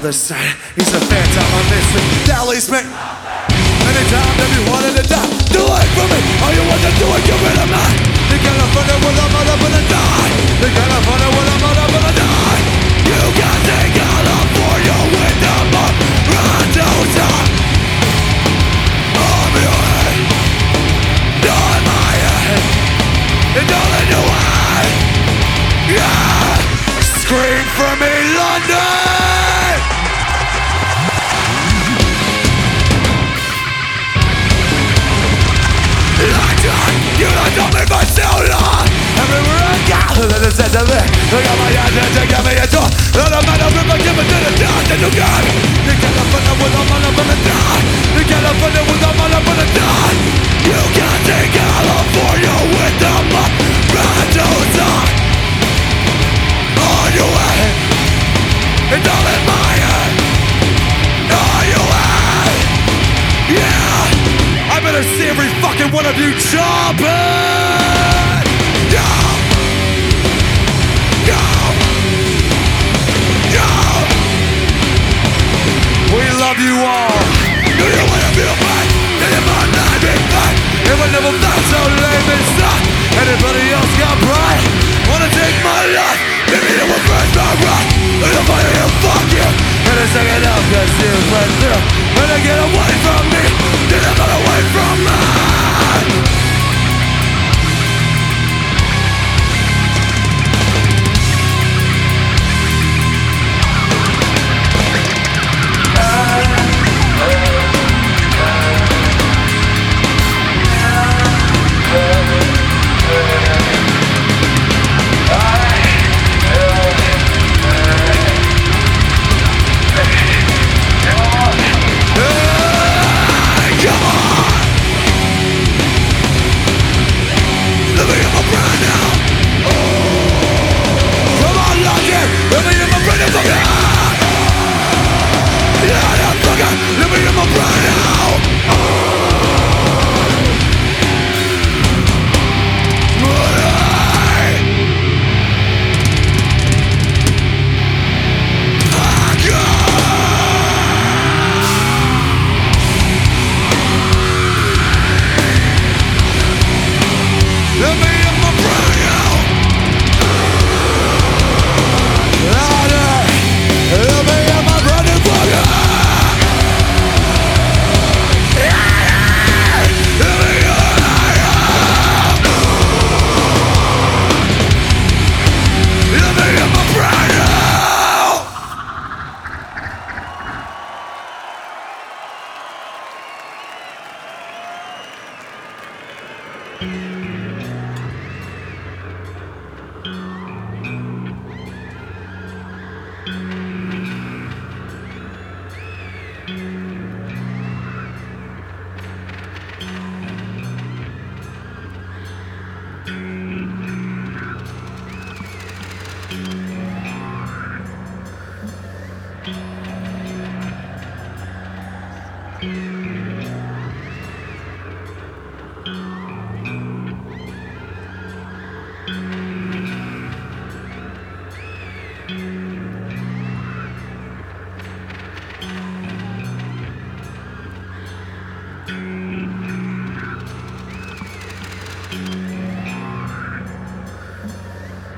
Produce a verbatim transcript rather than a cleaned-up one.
other side. He's a phantom, a mystery that leads me. Anytime that you wanted to die, do it for me. All you want to do is get rid of me. You gotta find it when I'm up and I die. You gotta find it when I'm up and I die. You can take all up for your window, but run to time. I'm your head, not my head. It's all in your way. Yeah, scream for me, London. You don't know me for so long. Everywhere I go, that is said to me. Look at my eyes and take me a tour. Let a man of river give it to the dog that you got. You can't find it with a man up in the die. You can't find it with a man up in the die. You can't take all up for you with the mud. Run to die. On your way. It's all in my head. On your way. Yeah. I better see every fucking one of you jumping! Go! Go! Go! We love you all! Do you wanna feel pain? Do you might not be pain? If I never felt so lame and stuck, anybody else got pride? Wanna take my life? Maybe you will burn my right. And if I hear fuck you, and I sing it up cause you went through. And I get away from me, you never away from me. Mm-hmm.